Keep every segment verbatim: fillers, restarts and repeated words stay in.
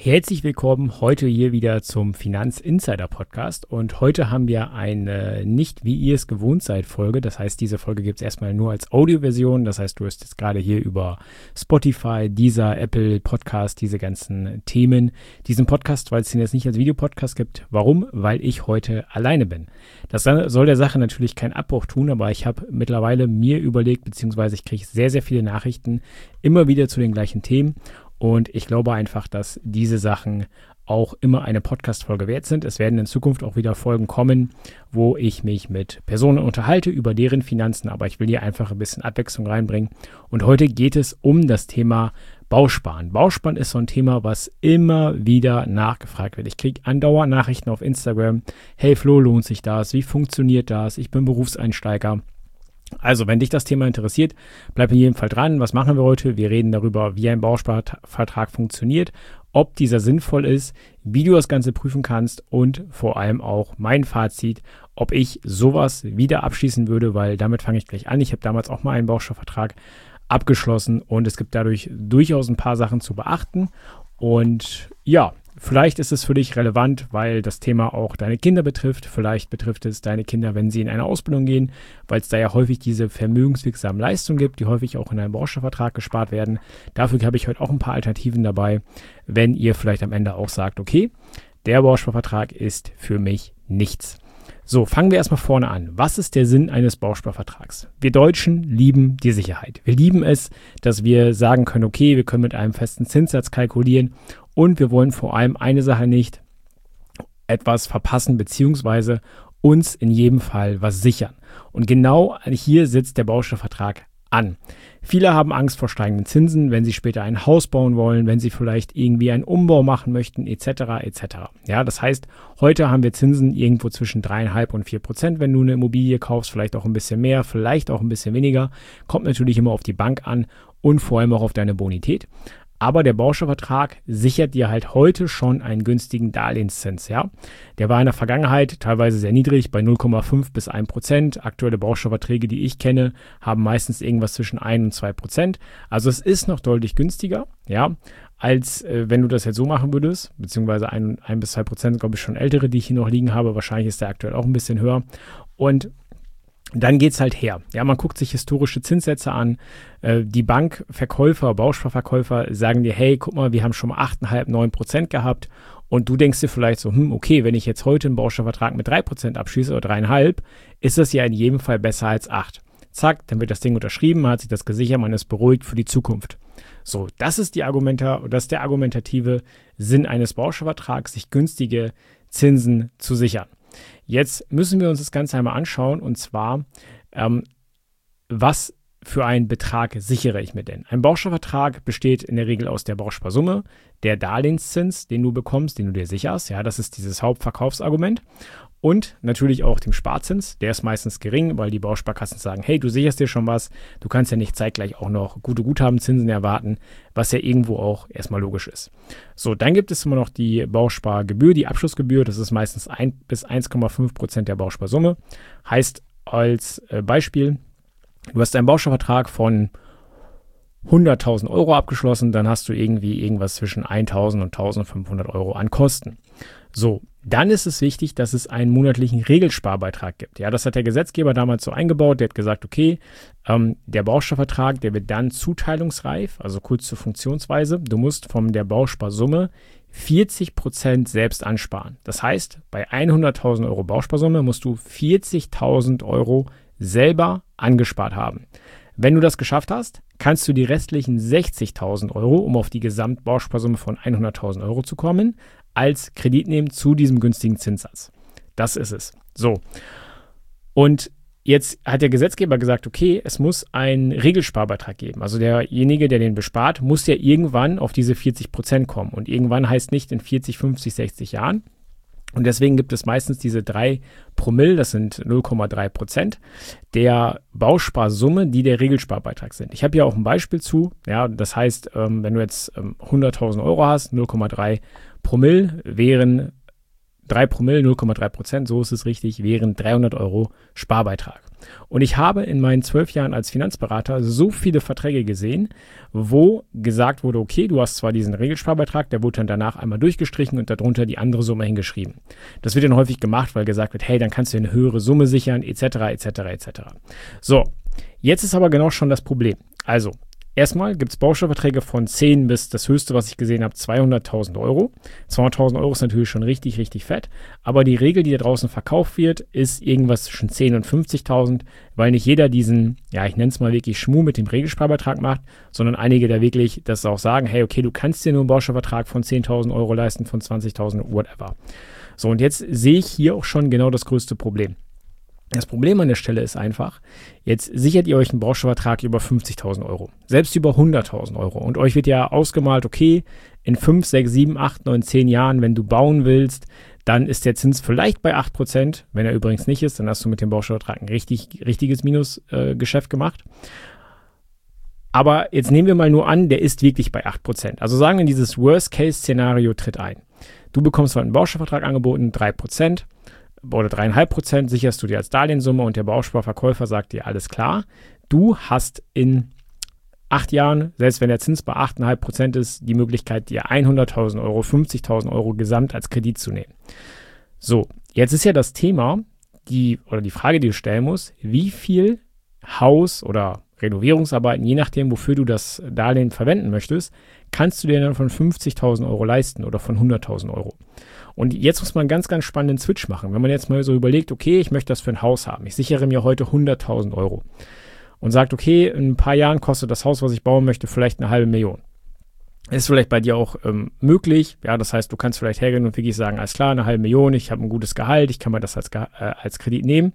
Herzlich willkommen heute hier wieder zum Finanz-Insider-Podcast und heute haben wir eine nicht wie ihr es gewohnt seid Folge, das heißt diese Folge gibt es erstmal nur als Audioversion, das heißt du hast jetzt gerade hier über Spotify, Deezer, Apple Podcast, diese ganzen Themen, diesen Podcast, weil es den jetzt nicht als Videopodcast gibt. Warum? Weil ich heute alleine bin. Das soll der Sache natürlich keinen Abbruch tun, aber ich habe mittlerweile mir überlegt, beziehungsweise ich kriege sehr, sehr viele Nachrichten immer wieder zu den gleichen Themen. Und ich glaube einfach, dass diese Sachen auch immer eine Podcast-Folge wert sind. Es werden in Zukunft auch wieder Folgen kommen, wo ich mich mit Personen unterhalte über deren Finanzen, aber ich will hier einfach ein bisschen Abwechslung reinbringen. Und heute geht es um das Thema Bausparen. Bausparen ist so ein Thema, was immer wieder nachgefragt wird. Ich kriege andauernd Nachrichten auf Instagram. Hey Flo, lohnt sich das? Wie funktioniert das? Ich bin Berufseinsteiger. Also, wenn dich das Thema interessiert, bleib in jedem Fall dran. Was machen wir heute? Wir reden darüber, wie ein Bausparvertrag funktioniert, ob dieser sinnvoll ist, wie du das Ganze prüfen kannst und vor allem auch mein Fazit, ob ich sowas wieder abschließen würde, weil damit fange ich gleich an. Ich habe damals auch mal einen Bausparvertrag abgeschlossen und es gibt dadurch durchaus ein paar Sachen zu beachten. Und ja, vielleicht ist es für dich relevant, weil das Thema auch deine Kinder betrifft. Vielleicht betrifft es deine Kinder, wenn sie in eine Ausbildung gehen, weil es da ja häufig diese vermögenswirksamen Leistungen gibt, die häufig auch in einem Bausparvertrag gespart werden. Dafür habe ich heute auch ein paar Alternativen dabei, wenn ihr vielleicht am Ende auch sagt, okay, der Bausparvertrag ist für mich nichts. So, fangen wir erstmal vorne an. Was ist der Sinn eines Bausparvertrags? Wir Deutschen lieben die Sicherheit. Wir lieben es, dass wir sagen können, okay, wir können mit einem festen Zinssatz kalkulieren und wir wollen vor allem eine Sache nicht, etwas verpassen beziehungsweise uns in jedem Fall was sichern. Und genau hier sitzt der Bausparvertrag an. Viele haben Angst vor steigenden Zinsen, wenn sie später ein Haus bauen wollen, wenn sie vielleicht irgendwie einen Umbau machen möchten, et cetera et cetera. Ja, das heißt, heute haben wir Zinsen irgendwo zwischen drei Komma fünf und vier Prozent, wenn du eine Immobilie kaufst, vielleicht auch ein bisschen mehr, vielleicht auch ein bisschen weniger. Kommt natürlich immer auf die Bank an und vor allem auch auf deine Bonität. Aber der Bausparvertrag sichert dir halt heute schon einen günstigen Darlehenszins, ja. Der war in der Vergangenheit teilweise sehr niedrig, bei null Komma fünf bis ein Prozent. Aktuelle Bausparverträge, die ich kenne, haben meistens irgendwas zwischen ein und zwei Prozent. Also es ist noch deutlich günstiger, ja, als äh, wenn du das jetzt so machen würdest, beziehungsweise ein, ein bis zwei Prozent, glaube ich, schon ältere, die ich hier noch liegen habe. Wahrscheinlich ist der aktuell auch ein bisschen höher. Und dann geht's halt her. Ja, man guckt sich historische Zinssätze an. Äh, die Bankverkäufer, Bausparverkäufer sagen dir, hey, guck mal, wir haben schon mal acht Komma fünf, neun Prozent gehabt. Und du denkst dir vielleicht so, hm, okay, wenn ich jetzt heute einen Bausparvertrag mit drei Prozent abschließe oder drei Komma fünf, ist das ja in jedem Fall besser als acht. Zack, dann wird das Ding unterschrieben, man hat sich das gesichert, man ist beruhigt für die Zukunft. So, das ist die Argumenta- das ist der argumentative Sinn eines Bausparvertrags, sich günstige Zinsen zu sichern. Jetzt müssen wir uns das Ganze einmal anschauen und zwar, ähm, was für einen Betrag sichere ich mir denn? Ein Bausparvertrag besteht in der Regel aus der Bausparsumme, der Darlehenszins, den du bekommst, den du dir sicherst, ja, das ist dieses Hauptverkaufsargument und natürlich auch dem Sparzins, der ist meistens gering, weil die Bausparkassen sagen, hey, du sicherst dir schon was, du kannst ja nicht zeitgleich auch noch gute Guthabenzinsen erwarten, was ja irgendwo auch erstmal logisch ist. So, dann gibt es immer noch die Bauspargebühr, die Abschlussgebühr, das ist meistens ein bis eins Komma fünf Prozent der Bausparsumme. Heißt als äh, Beispiel, du hast einen Bausparvertrag von hunderttausend Euro abgeschlossen, dann hast du irgendwie irgendwas zwischen eintausend und eintausendfünfhundert Euro an Kosten. So, dann ist es wichtig, dass es einen monatlichen Regelssparbeitrag gibt. Ja, das hat der Gesetzgeber damals so eingebaut. Der hat gesagt, okay, ähm, der Bausparvertrag, der wird dann zuteilungsreif, also kurz zur Funktionsweise. Du musst von der Bausparsumme vierzig Prozent selbst ansparen. Das heißt, bei hunderttausend Euro Bausparsumme musst du vierzigtausend Euro selber angespart haben. Wenn du das geschafft hast, kannst du die restlichen sechzigtausend Euro, um auf die Gesamtbausparsumme von hunderttausend Euro zu kommen, als Kredit nehmen zu diesem günstigen Zinssatz. Das ist es. So. Und jetzt hat der Gesetzgeber gesagt, okay, es muss einen Regelsparbeitrag geben. Also derjenige, der den bespart, muss ja irgendwann auf diese vierzig Prozent kommen. Und irgendwann heißt nicht in vierzig, fünfzig, sechzig Jahren. Und deswegen gibt es meistens diese drei Promille, das sind null Komma drei Prozent der Bausparsumme, die der Regelsparbeitrag sind. Ich habe hier auch ein Beispiel zu. Ja, das heißt, ähm, wenn du jetzt ähm, hunderttausend Euro hast, null Komma drei Promille wären drei Promille, null Komma drei Prozent, so ist es richtig, wären dreihundert Euro Sparbeitrag. Und ich habe in meinen zwölf Jahren als Finanzberater so viele Verträge gesehen, wo gesagt wurde, okay, du hast zwar diesen Regelsparbetrag, der wurde dann danach einmal durchgestrichen und darunter die andere Summe hingeschrieben. Das wird dann häufig gemacht, weil gesagt wird, hey, dann kannst du eine höhere Summe sichern, et cetera, et cetera, et cetera. So, jetzt ist aber genau schon das Problem. Also, erstmal gibt es Bausparverträge von zehn bis das höchste, was ich gesehen habe, zweihunderttausend Euro. zweihunderttausend Euro ist natürlich schon richtig, richtig fett. Aber die Regel, die da draußen verkauft wird, ist irgendwas zwischen zehn und fünfzigtausend, weil nicht jeder diesen, ja, ich nenne es mal wirklich Schmuh mit dem Regelsparbetrag macht, sondern einige da wirklich das auch sagen, hey, okay, du kannst dir nur einen Bausparvertrag von zehntausend Euro leisten, von zwanzigtausend, whatever. So, und jetzt sehe ich hier auch schon genau das größte Problem. Das Problem an der Stelle ist einfach, jetzt sichert ihr euch einen Bausparvertrag über fünfzigtausend Euro, selbst über hunderttausend Euro. Und euch wird ja ausgemalt, okay, in fünf, sechs, sieben, acht, neun, zehn Jahren, wenn du bauen willst, dann ist der Zins vielleicht bei acht Prozent. Wenn er übrigens nicht ist, dann hast du mit dem Bausparvertrag ein richtig, richtiges Minusgeschäft äh, gemacht. Aber jetzt nehmen wir mal nur an, der ist wirklich bei acht Prozent. Also sagen wir, dieses Worst-Case-Szenario tritt ein. Du bekommst halt einen Bausparvertrag angeboten, drei Prozent. Oder drei Komma fünf Prozent sicherst du dir als Darlehenssumme und der Bausparverkäufer sagt dir, alles klar, du hast in acht Jahren, selbst wenn der Zins bei acht Komma fünf Prozent ist, die Möglichkeit, dir hunderttausend Euro, fünfzigtausend Euro gesamt als Kredit zu nehmen. So, jetzt ist ja das Thema, die oder die Frage, die du stellen musst, wie viel Haus- oder Renovierungsarbeiten, je nachdem, wofür du das Darlehen verwenden möchtest, kannst du dir dann von fünfzigtausend Euro leisten oder von hunderttausend Euro. Und jetzt muss man einen ganz, ganz spannenden Switch machen. Wenn man jetzt mal so überlegt, okay, ich möchte das für ein Haus haben. Ich sichere mir heute hunderttausend Euro. Und sagt, okay, in ein paar Jahren kostet das Haus, was ich bauen möchte, vielleicht eine halbe Million. Ist vielleicht bei dir auch ähm, möglich. Ja, das heißt, du kannst vielleicht hergehen und wirklich sagen, alles klar, eine halbe Million, ich habe ein gutes Gehalt, ich kann mir das als, äh, als Kredit nehmen.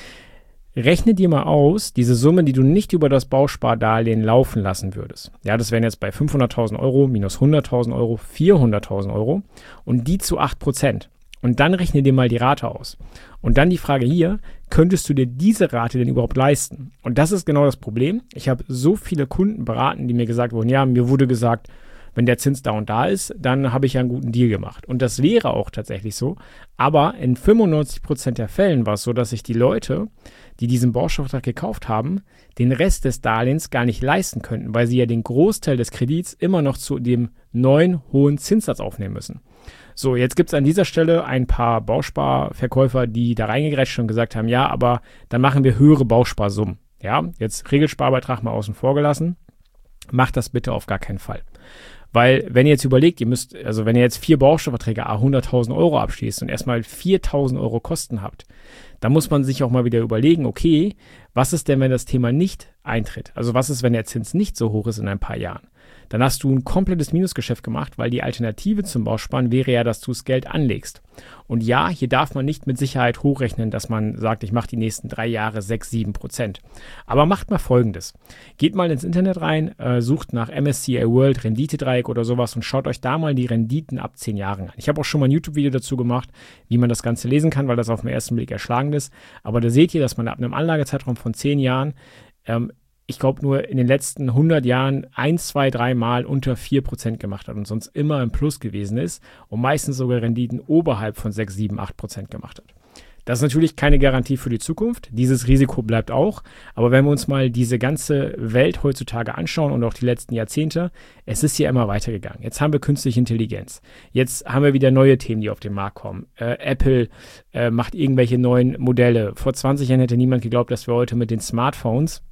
Rechne dir mal aus, diese Summe, die du nicht über das Bauspardarlehen laufen lassen würdest. Ja, das wären jetzt bei fünfhunderttausend Euro minus hunderttausend Euro vierhunderttausend Euro und die zu acht Prozent. Und dann rechne dir mal die Rate aus. Und dann die Frage hier, könntest du dir diese Rate denn überhaupt leisten? Und das ist genau das Problem. Ich habe so viele Kunden beraten, die mir gesagt wurden, ja, mir wurde gesagt, wenn der Zins da und da ist, dann habe ich ja einen guten Deal gemacht. Und das wäre auch tatsächlich so. Aber in fünfundneunzig Prozent der Fällen war es so, dass sich die Leute, die diesen Bausparvertrag gekauft haben, den Rest des Darlehens gar nicht leisten könnten, weil sie ja den Großteil des Kredits immer noch zu dem neuen hohen Zinssatz aufnehmen müssen. So, jetzt gibt es an dieser Stelle ein paar Bausparverkäufer, die da reingegrätscht und gesagt haben, ja, aber dann machen wir höhere Bausparsummen. Ja, jetzt Regelsparbetrag mal außen vor gelassen. Macht das bitte auf gar keinen Fall. Weil, wenn ihr jetzt überlegt, ihr müsst, also wenn ihr jetzt vier Bausparverträge à hunderttausend Euro abschließt und erstmal viertausend Euro Kosten habt, dann muss man sich auch mal wieder überlegen, okay, was ist denn, wenn das Thema nicht eintritt? Also was ist, wenn der Zins nicht so hoch ist in ein paar Jahren? Dann hast du ein komplettes Minusgeschäft gemacht, weil die Alternative zum Bausparen wäre ja, dass du das Geld anlegst. Und ja, hier darf man nicht mit Sicherheit hochrechnen, dass man sagt, ich mache die nächsten drei Jahre sechs, sieben Prozent. Aber macht mal Folgendes. Geht mal ins Internet rein, äh, sucht nach M S C I World, Renditedreieck oder sowas und schaut euch da mal die Renditen ab zehn Jahren an. Ich habe auch schon mal ein YouTube-Video dazu gemacht, wie man das Ganze lesen kann, weil das auf den ersten Blick erschlagend ist. Aber da seht ihr, dass man ab einem Anlagezeitraum von zehn Jahren ähm, ich glaube, nur in den letzten hundert Jahren ein, zwei, drei Mal unter vier Prozent gemacht hat und sonst immer im Plus gewesen ist und meistens sogar Renditen oberhalb von sechs, sieben, acht Prozent gemacht hat. Das ist natürlich keine Garantie für die Zukunft. Dieses Risiko bleibt auch. Aber wenn wir uns mal diese ganze Welt heutzutage anschauen und auch die letzten Jahrzehnte, es ist ja immer weitergegangen. Jetzt haben wir künstliche Intelligenz. Jetzt haben wir wieder neue Themen, die auf den Markt kommen. Äh, Apple äh, macht irgendwelche neuen Modelle. Vor zwanzig Jahren hätte niemand geglaubt, dass wir heute mit den Smartphones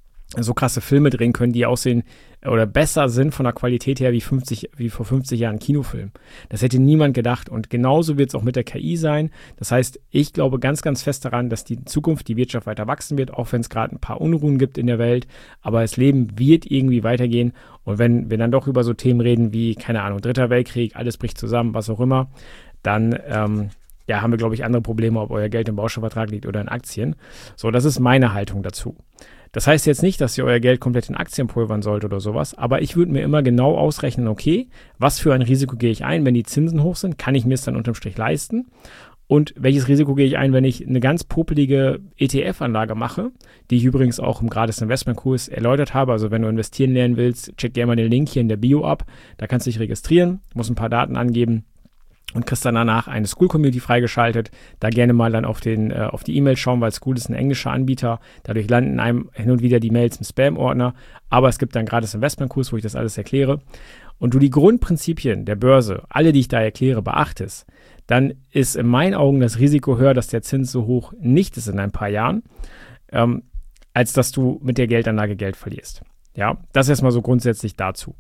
so krasse Filme drehen können, die aussehen oder besser sind von der Qualität her wie, fünfzig, wie vor fünfzig Jahren Kinofilm. Das hätte niemand gedacht und genauso wird es auch mit der K I sein. Das heißt, ich glaube ganz, ganz fest daran, dass die Zukunft, die Wirtschaft weiter wachsen wird, auch wenn es gerade ein paar Unruhen gibt in der Welt, aber das Leben wird irgendwie weitergehen und wenn wir dann doch über so Themen reden wie, keine Ahnung, Dritter Weltkrieg, alles bricht zusammen, was auch immer, dann ähm, ja, haben wir, glaube ich, andere Probleme, ob euer Geld im Bausparvertrag liegt oder in Aktien. So, das ist meine Haltung dazu. Das heißt jetzt nicht, dass ihr euer Geld komplett in Aktien pulvern sollt oder sowas, aber ich würde mir immer genau ausrechnen, okay, was für ein Risiko gehe ich ein, wenn die Zinsen hoch sind, kann ich mir es dann unterm Strich leisten? Und welches Risiko gehe ich ein, wenn ich eine ganz popelige E T F-Anlage mache, die ich übrigens auch im Gratis Investmentkurs erläutert habe. Also wenn du investieren lernen willst, check gerne mal den Link hier in der Bio ab. Da kannst du dich registrieren, musst ein paar Daten angeben. und kriegst dann danach eine School-Community freigeschaltet. Da gerne mal dann auf, den, äh, auf die E-Mails schauen, weil School ist ein englischer Anbieter. Dadurch landen in einem hin und wieder die Mails im Spam-Ordner. Aber es gibt dann gerade das Investmentkurs, wo ich das alles erkläre. Und du die Grundprinzipien der Börse, alle, die ich da erkläre, beachtest, dann ist in meinen Augen das Risiko höher, dass der Zins so hoch nicht ist in ein paar Jahren, ähm, als dass du mit der Geldanlage Geld verlierst. Ja, das erstmal so grundsätzlich dazu.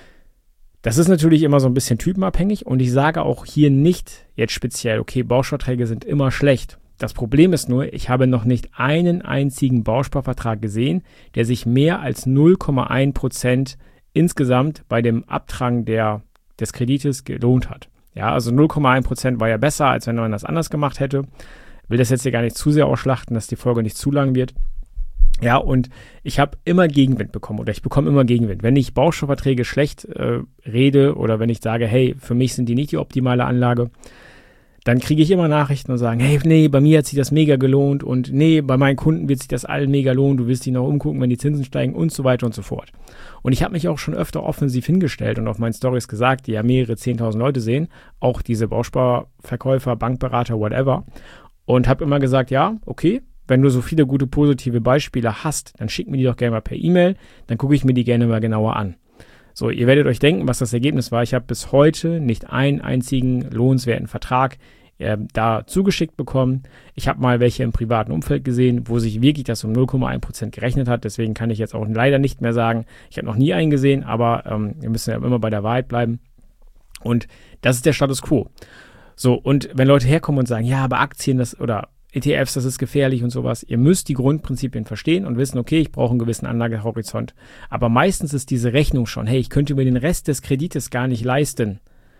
Das ist natürlich immer so ein bisschen typenabhängig und ich sage auch hier nicht jetzt speziell, okay, Bausparverträge sind immer schlecht. Das Problem ist nur, ich habe noch nicht einen einzigen Bausparvertrag gesehen, der sich mehr als null Komma eins Prozent insgesamt bei dem Abtragen der, des Kredites gelohnt hat. Ja, also null Komma eins Prozent war ja besser, als wenn man das anders gemacht hätte. Will das jetzt hier gar nicht zu sehr ausschlachten, dass die Folge nicht zu lang wird. Ja, und ich habe immer Gegenwind bekommen oder ich bekomme immer Gegenwind. Wenn ich Bausparverträge schlecht äh, rede oder wenn ich sage, hey, für mich sind die nicht die optimale Anlage, dann kriege ich immer Nachrichten und sagen, hey, nee, bei mir hat sich das mega gelohnt und nee, bei meinen Kunden wird sich das allen mega lohnen, du willst dich noch umgucken, wenn die Zinsen steigen und so weiter und so fort. Und ich habe mich auch schon öfter offensiv hingestellt und auf meinen Stories gesagt, die ja mehrere zehntausend Leute sehen, auch diese Bausparverkäufer, Bankberater, whatever, und habe immer gesagt, ja, okay, wenn du so viele gute positive Beispiele hast, dann schick mir die doch gerne mal per E-Mail, dann gucke ich mir die gerne mal genauer an. So, ihr werdet euch denken, was das Ergebnis war. Ich habe bis heute nicht einen einzigen lohnenswerten Vertrag äh, da zugeschickt bekommen. Ich habe mal welche im privaten Umfeld gesehen, wo sich wirklich das um null Komma eins Prozent gerechnet hat. Deswegen kann ich jetzt auch leider nicht mehr sagen, ich habe noch nie einen gesehen, aber ähm, wir müssen ja immer bei der Wahrheit bleiben. Und das ist der Status quo. So, und wenn Leute herkommen und sagen, ja, aber Aktien, das oder E T Fs, das ist gefährlich und sowas. Ihr müsst die Grundprinzipien verstehen und wissen, okay, ich brauche einen gewissen Anlagehorizont. Aber meistens ist diese Rechnung schon, hey, ich könnte mir den Rest des Kredites gar nicht leisten.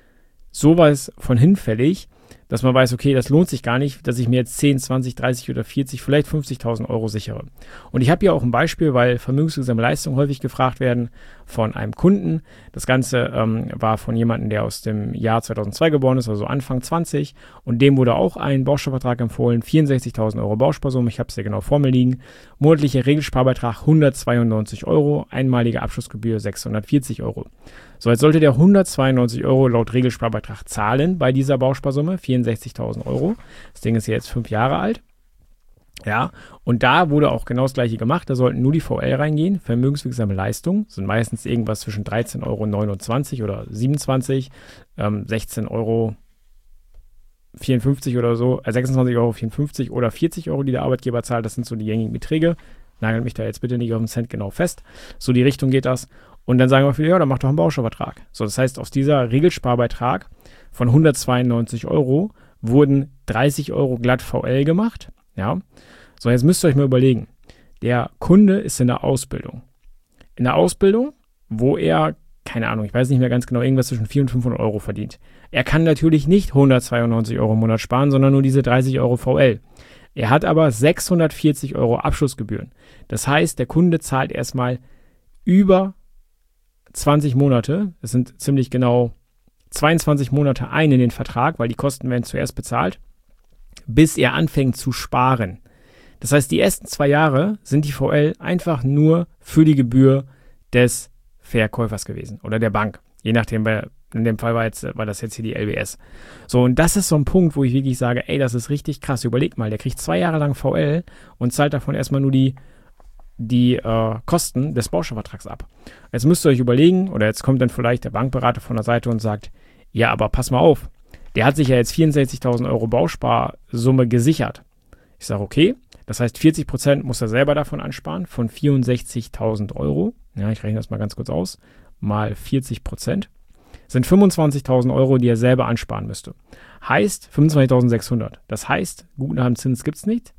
Sowas von hinfällig, dass man weiß, okay, das lohnt sich gar nicht, dass ich mir jetzt zehn, zwanzig, dreißig oder vierzig, vielleicht fünfzigtausend Euro sichere. Und ich habe hier auch ein Beispiel, weil vermögenswirksame Leistungen häufig gefragt werden von einem Kunden. Das Ganze ähm, war von jemandem, der aus dem Jahr zweitausendzwei geboren ist, also Anfang zwanzig. Und dem wurde auch ein Bausparvertrag empfohlen, vierundsechzigtausend Euro Bausparsumme, ich habe es ja genau vor mir liegen. Monatlicher Regelsparbetrag hundertzweiundneunzig Euro, einmalige Abschlussgebühr sechshundertvierzig Euro. So, jetzt sollte der hundertzweiundneunzig Euro laut Regelsparbetrag zahlen bei dieser Bausparsumme, vierundsechzigtausend Euro. Das Ding ist jetzt fünf Jahre alt. Ja, und da wurde auch genau das Gleiche gemacht. Da sollten nur die V L reingehen. Vermögenswirksame Leistungen sind meistens irgendwas zwischen dreizehn Euro neunundzwanzig oder siebenundzwanzig, ähm, sechzehn Euro vierundfünfzig oder so, äh, sechsundzwanzig Euro vierundfünfzig oder vierzig Euro, die der Arbeitgeber zahlt. Das sind so die gängigen Beträge. Nagelt mich da jetzt bitte nicht auf den Cent genau fest. So die Richtung geht das. Und dann sagen wir viele, ja, dann mach doch einen Bausparvertrag. So, das heißt, aus dieser Regelsparbetrag von hundertzweiundneunzig Euro wurden dreißig Euro glatt V L gemacht. Ja, so jetzt müsst ihr euch mal überlegen, der Kunde ist in der Ausbildung. In der Ausbildung, wo er, keine Ahnung, ich weiß nicht mehr ganz genau, irgendwas zwischen vierhundert und fünfhundert Euro verdient. Er kann natürlich nicht hundertzweiundneunzig Euro im Monat sparen, sondern nur diese dreißig Euro V L. Er hat aber sechshundertvierzig Euro Abschlussgebühren. Das heißt, der Kunde zahlt erstmal über zwanzig Monate, das sind ziemlich genau zweiundzwanzig Monate ein in den Vertrag, weil die Kosten werden zuerst bezahlt, bis er anfängt zu sparen. Das heißt, die ersten zwei Jahre sind die V L einfach nur für die Gebühr des Verkäufers gewesen oder der Bank. Je nachdem, in dem Fall war, jetzt, war das jetzt hier die L B S. So, und das ist so ein Punkt, wo ich wirklich sage, ey, das ist richtig krass. Überleg mal, der kriegt zwei Jahre lang V L und zahlt davon erstmal nur die die äh, Kosten des Bausparvertrags ab. Jetzt müsst ihr euch überlegen, oder jetzt kommt dann vielleicht der Bankberater von der Seite und sagt, ja, aber pass mal auf, der hat sich ja jetzt vierundsechzigtausend Euro Bausparsumme gesichert. Ich sage, okay, das heißt vierzig Prozent muss er selber davon ansparen, von vierundsechzigtausend Euro. Ja, ich rechne das mal ganz kurz aus, mal vierzig Prozent. Sind fünfundzwanzigtausend Euro, die er selber ansparen müsste. Heißt fünfundzwanzigtausendsechshundert. Das heißt, Gutnahmenzins gibt es nicht,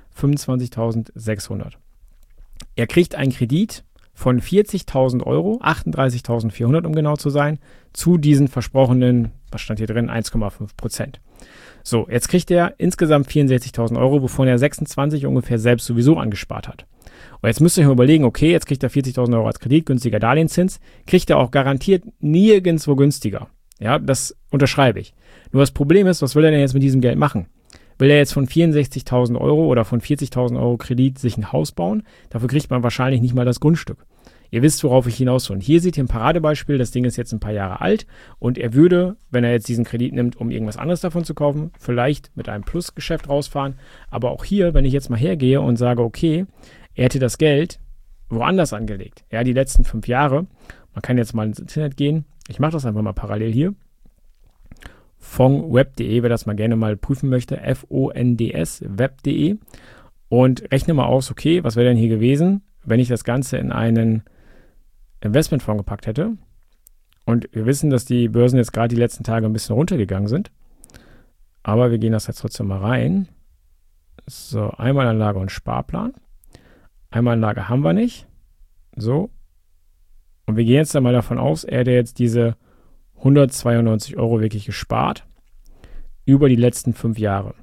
fünfundzwanzigtausendsechshundert. Er kriegt einen Kredit von vierzigtausend Euro, achtunddreißigtausendvierhundert um genau zu sein, zu diesen versprochenen, was stand hier drin, eins Komma fünf Prozent. So, jetzt kriegt er insgesamt vierundsechzigtausend Euro, wovon er sechsundzwanzig ungefähr selbst sowieso angespart hat. Und jetzt müsst ihr euch mal überlegen, okay, jetzt kriegt er vierzigtausend Euro als Kredit, günstiger Darlehenszins, kriegt er auch garantiert nirgendwo günstiger. Ja, das unterschreibe ich. Nur das Problem ist, was will er denn jetzt mit diesem Geld machen? Will er jetzt von vierundsechzigtausend Euro oder von vierzigtausend Euro Kredit sich ein Haus bauen? Dafür kriegt man wahrscheinlich nicht mal das Grundstück. Ihr wisst, worauf ich hinaus will. Und hier seht ihr ein Paradebeispiel. Das Ding ist jetzt ein paar Jahre alt und er würde, wenn er jetzt diesen Kredit nimmt, um irgendwas anderes davon zu kaufen, vielleicht mit einem Plusgeschäft rausfahren. Aber auch hier, wenn ich jetzt mal hergehe und sage, okay, er hätte das Geld woanders angelegt. Ja, die letzten fünf Jahre. Man kann jetzt mal ins Internet gehen. Ich mache das einfach mal parallel hier. Fondsweb punkt de, wer das mal gerne mal prüfen möchte. F O N D S, web punkt de. Und rechne mal aus, okay, was wäre denn hier gewesen, wenn ich das Ganze in einen Investmentfonds gepackt hätte. Und wir wissen, dass die Börsen jetzt gerade die letzten Tage ein bisschen runtergegangen sind. Aber wir gehen das jetzt trotzdem mal rein. So, Einmalanlage und Sparplan. Einmalanlage haben wir nicht. So. Und wir gehen jetzt einmal davon aus, er hätte jetzt diese hundertzweiundneunzig Euro wirklich gespart über die letzten fünf Jahre.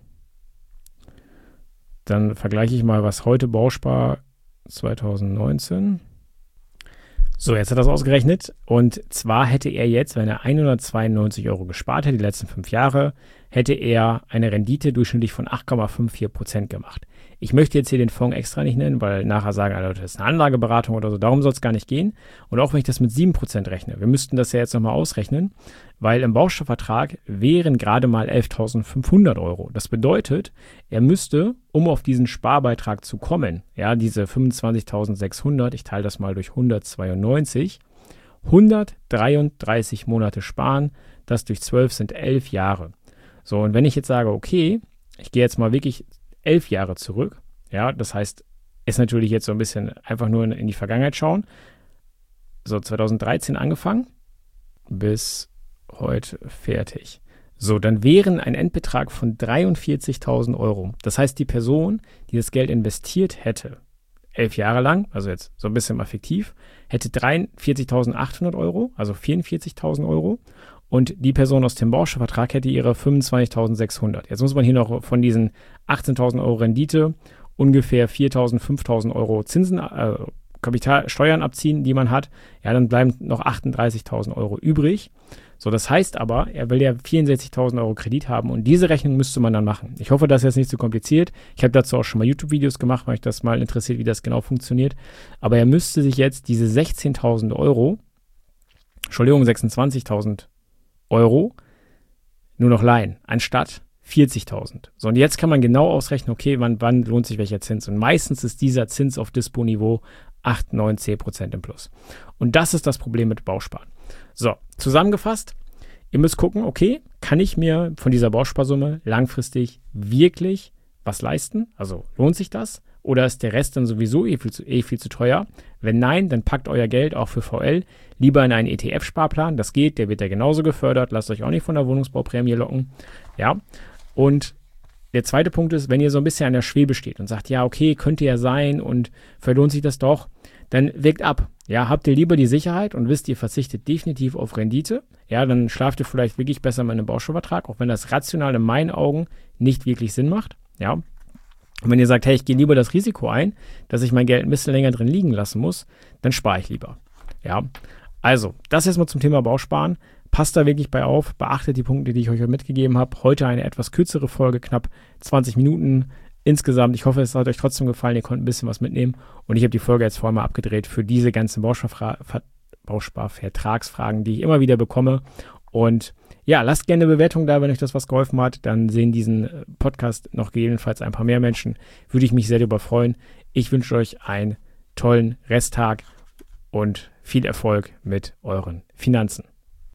Dann vergleiche ich mal, was heute Bauspar zwanzig neunzehn. So, jetzt hat er das ausgerechnet. Und zwar hätte er jetzt, wenn er hundertzweiundneunzig Euro gespart hätte, die letzten fünf Jahre, hätte er eine Rendite durchschnittlich von acht Komma vierundfünfzig Prozent gemacht. Ich möchte jetzt hier den Fonds extra nicht nennen, weil nachher sagen alle Leute, das ist eine Anlageberatung oder so. Darum soll es gar nicht gehen. Und auch wenn ich das mit sieben Prozent rechne, wir müssten das ja jetzt nochmal ausrechnen, weil im Bausparvertrag wären gerade mal elftausendfünfhundert Euro. Das bedeutet, er müsste, um auf diesen Sparbeitrag zu kommen, ja, diese fünfundzwanzigtausendsechshundert, ich teile das mal durch hundertzweiundneunzig, hundertdreiunddreißig Monate sparen, das durch zwölf sind elf Jahre. So, und wenn ich jetzt sage, okay, ich gehe jetzt mal wirklich elf Jahre zurück, ja, das heißt, ist natürlich jetzt so ein bisschen einfach nur in, in die Vergangenheit schauen. So, zweitausenddreizehn angefangen, bis heute fertig. So, dann wären ein Endbetrag von dreiundvierzigtausend Euro. Das heißt, die Person, die das Geld investiert hätte, elf Jahre lang, also jetzt so ein bisschen mal fiktiv, hätte dreiundvierzigtausendachthundert Euro, also vierundvierzigtausend Euro. Und die Person aus dem Bausparvertrag hätte ihre fünfundzwanzigtausendsechshundert. Jetzt muss man hier noch von diesen achtzehntausend Euro Rendite ungefähr viertausend, fünftausend Euro Zinsen, äh, Kapitalsteuern abziehen, die man hat. Ja, dann bleiben noch achtunddreißigtausend Euro übrig. So, das heißt aber, er will ja vierundsechzigtausend Euro Kredit haben und diese Rechnung müsste man dann machen. Ich hoffe, das ist jetzt nicht zu kompliziert. Ich habe dazu auch schon mal YouTube-Videos gemacht, weil mich das mal interessiert, wie das genau funktioniert. Aber er müsste sich jetzt diese sechzehntausend Euro, Entschuldigung, sechsundzwanzigtausend Euro nur noch leihen, anstatt vierzigtausend. So, und jetzt kann man genau ausrechnen, okay, wann, wann lohnt sich welcher Zins. Und meistens ist dieser Zins auf Dispo-Niveau acht, neun, zehn Prozent im Plus. Und das ist das Problem mit Bausparen. So, zusammengefasst, ihr müsst gucken, okay, kann ich mir von dieser Bausparsumme langfristig wirklich was leisten? Also lohnt sich das? Oder ist der Rest dann sowieso eh viel, zu, eh viel zu teuer? Wenn nein, dann packt euer Geld auch für V L lieber in einen E T F-Sparplan. Das geht, der wird ja genauso gefördert. Lasst euch auch nicht von der Wohnungsbauprämie locken. Ja, und der zweite Punkt ist, wenn ihr so ein bisschen an der Schwebe steht und sagt, ja, okay, könnte ja sein und verlohnt sich das doch, dann wägt ab. Ja, habt ihr lieber die Sicherheit und wisst, ihr verzichtet definitiv auf Rendite. Ja, dann schlaft ihr vielleicht wirklich besser mit einem Bausparvertrag, auch wenn das rational in meinen Augen nicht wirklich Sinn macht. Ja, und wenn ihr sagt, hey, ich gehe lieber das Risiko ein, dass ich mein Geld ein bisschen länger drin liegen lassen muss, dann spare ich lieber. Ja, also, das jetzt mal zum Thema Bausparen. Passt da wirklich bei auf, beachtet die Punkte, die ich euch mitgegeben habe. Heute eine etwas kürzere Folge, knapp zwanzig Minuten insgesamt. Ich hoffe, es hat euch trotzdem gefallen, ihr konntet ein bisschen was mitnehmen. Und ich habe die Folge jetzt vorher mal abgedreht für diese ganzen Bausparfra- Bausparvertragsfragen, die ich immer wieder bekomme. Und ja, lasst gerne eine Bewertung da, wenn euch das was geholfen hat. Dann sehen diesen Podcast noch gegebenenfalls ein paar mehr Menschen. Würde ich mich sehr darüber freuen. Ich wünsche euch einen tollen Resttag und viel Erfolg mit euren Finanzen.